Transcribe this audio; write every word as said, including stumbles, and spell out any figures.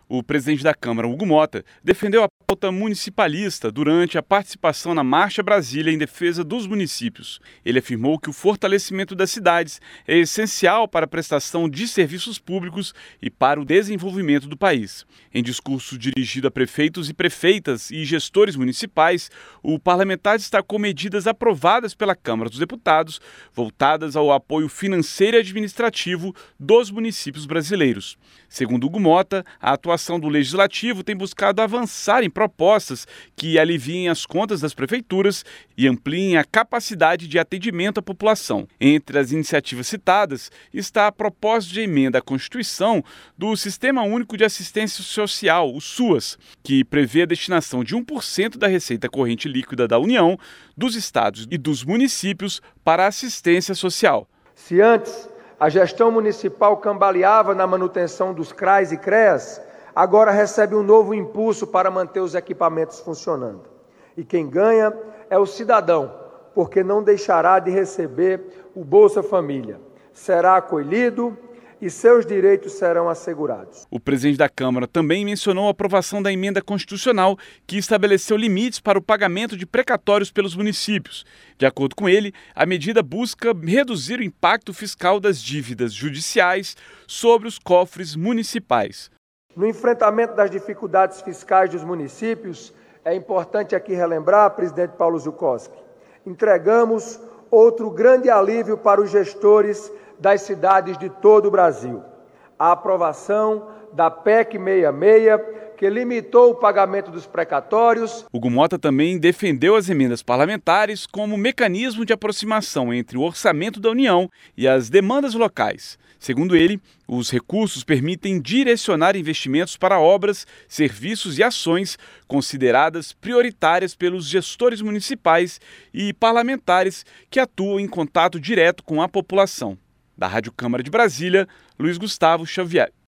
O presidente da Câmara, Hugo Motta, defendeu a pauta municipalista durante a participação na Marcha Brasília em defesa dos municípios. Ele afirmou que o fortalecimento das cidades é essencial para a prestação de serviços públicos e para o desenvolvimento do país. Em discurso dirigido a prefeitos e prefeitas e gestores municipais, o parlamentar destacou medidas aprovadas pela Câmara dos Deputados voltadas ao apoio financeiro e administrativo dos municípios brasileiros. Segundo Hugo Motta, a atuação do Legislativo tem buscado avançar em propostas que aliviem as contas das prefeituras e ampliem a capacidade de atendimento à população. Entre as iniciativas citadas está a proposta de emenda à Constituição do Sistema Único de Assistência Social, o SUAS, que prevê a destinação de um por cento da receita corrente líquida da União, dos estados e dos municípios para a assistência social. Se antes a gestão municipal cambaleava na manutenção dos CRAs e CREAS, agora recebe um novo impulso para manter os equipamentos funcionando. E quem ganha é o cidadão, porque não deixará de receber o Bolsa Família. Será acolhido e seus direitos serão assegurados. O presidente da Câmara também mencionou a aprovação da emenda constitucional que estabeleceu limites para o pagamento de precatórios pelos municípios. De acordo com ele, a medida busca reduzir o impacto fiscal das dívidas judiciais sobre os cofres municipais. No enfrentamento das dificuldades fiscais dos municípios, é importante aqui relembrar, presidente Paulo Zuccoski, entregamos outro grande alívio para os gestores das cidades de todo o Brasil. A aprovação da P E C sessenta e seis, que limitou o pagamento dos precatórios. Hugo Motta também defendeu as emendas parlamentares como mecanismo de aproximação entre o orçamento da União e as demandas locais. Segundo ele, os recursos permitem direcionar investimentos para obras, serviços e ações consideradas prioritárias pelos gestores municipais e parlamentares que atuam em contato direto com a população. Da Rádio Câmara de Brasília, Luiz Gustavo Xavier.